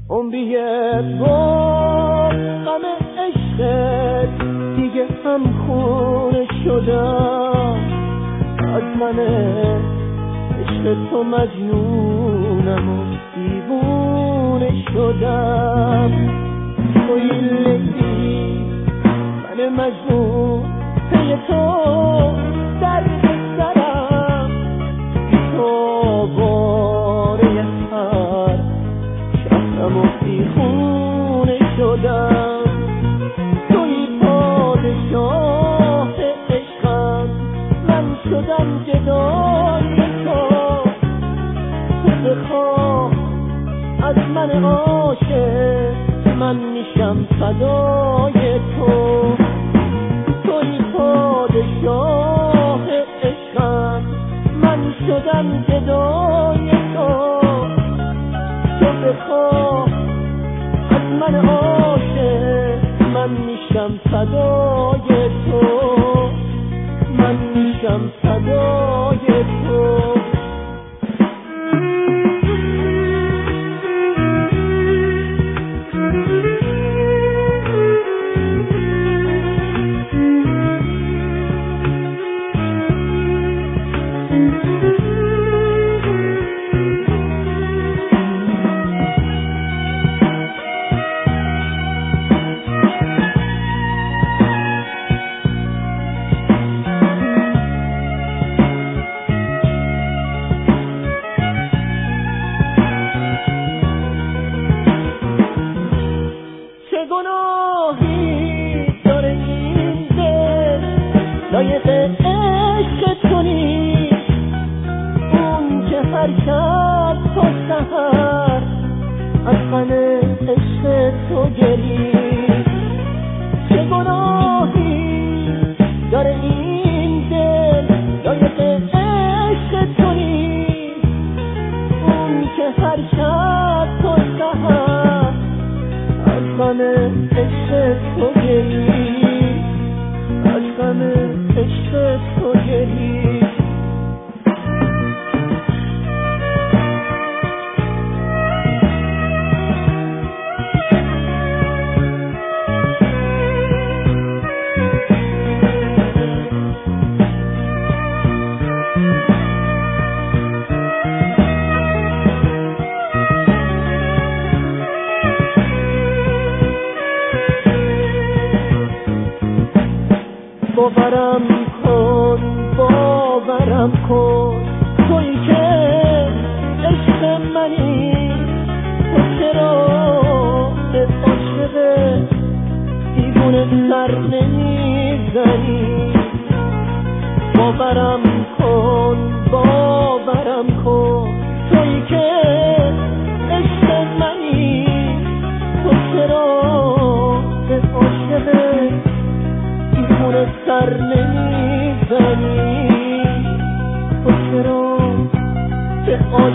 عمریه با غم عشقت دیگه هم خونه شدم. از من عشق تو مجنونم و دیوونه شدم. توی لیلی من مجنون پی تو درد سرم، تو باره هر شهرم و بیخونه شدم. توی پادشاه عشقم، من شدم گدای تو. تو بخواه از من عاشق، من میشم فدای تو. توی پادشاه عشقم، من شدم گدای تو. تو بخواه از من عاشق، من میشم فدای تو. من میشم فدای تو. گناهی داره این دل، لایق عشق تو نیست. اون که هر شب تا سحر از غم عشق تو گریست. چه گناهی داره این دل، لایق عشق تو نیست. اون که هر شب تا سحر از غم عشق تو گریست. از غم عشق تو گریست. باورم کن، باورم کن، تویی که عشق منی. تو چرا به عاشق دیوونه سر نمیزنی؟ باورم کن، باورم کن، تویی که عشق منی. تو چرا به عاشق دیوونه سر نمیزنی؟ تو چرا به